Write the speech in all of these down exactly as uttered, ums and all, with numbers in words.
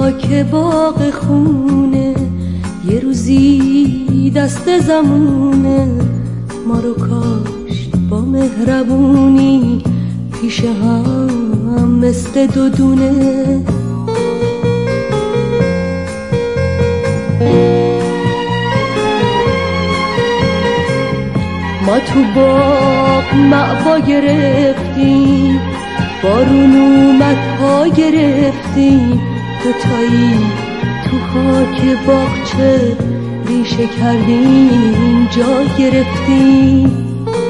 خاک باغ خونه یه روزی دست زمونه ما رو کاشت با مهربونی پیش هم مثل دو دونه. ما تو باغ معوا گرفتیم، بارون اومد پا گرفتیم، دوتایی تو خاک باغچه ریشه کردیم جا گرفتیم.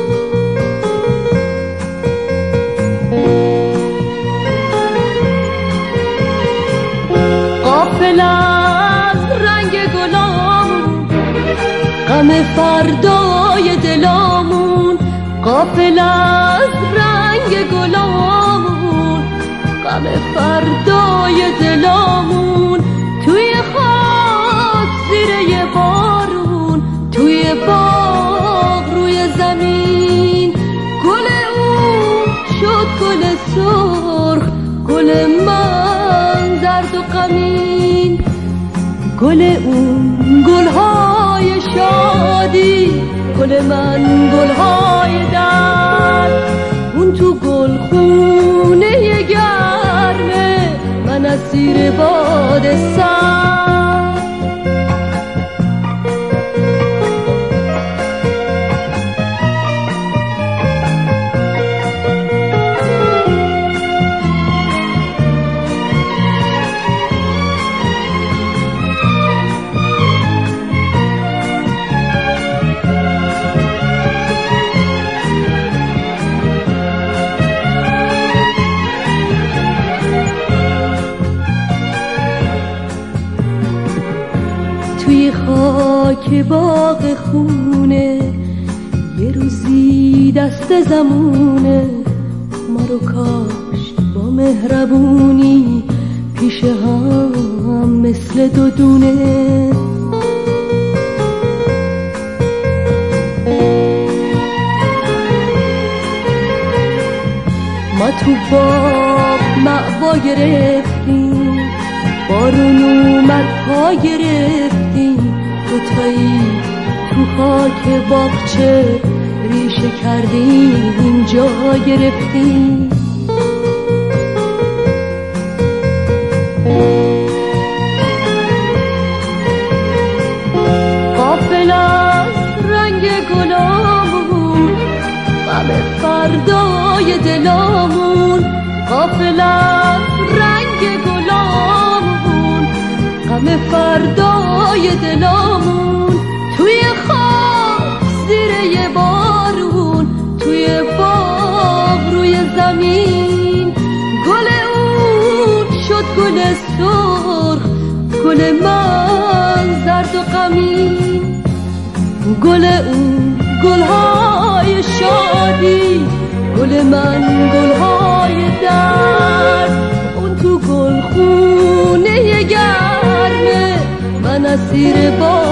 غافل از رنگ گلامون، غم فردای دلامون، غافل از رنگ گلامون، غم فردای دلامون، توی خاک زیر یه بارون، توی باغ روی زمین، گل اون شد گل سرخ، گل من زرد و غمین، گل اون گلهای شادی، گل من گلهای درد. اون تو گل خونه گرمه، من اسیر باد سرد. توی خاک باغ خونه یه روزی دست زمونه ما رو کاشت با مهربونی پیش هم مثل دو دونه. ما تو باغ معوا گرفتیم، بارون اومد پا گرفتیم، دوتایی تو خاک باغچه ریشه کردیم جا گرفتیم. غافل از رنگ گلامون، غم فردای دلامون، غافل از رنگ گلامون، غم فردای دلامون، توی خاک زیر یه بارون، توی باغ روی زمین، گل اون شد گل سرخ، گل من زرد و غمین، گل اون گلهای شادی، گل من گلهای درد. اون تو گل خونه گرمه، من اسیر باد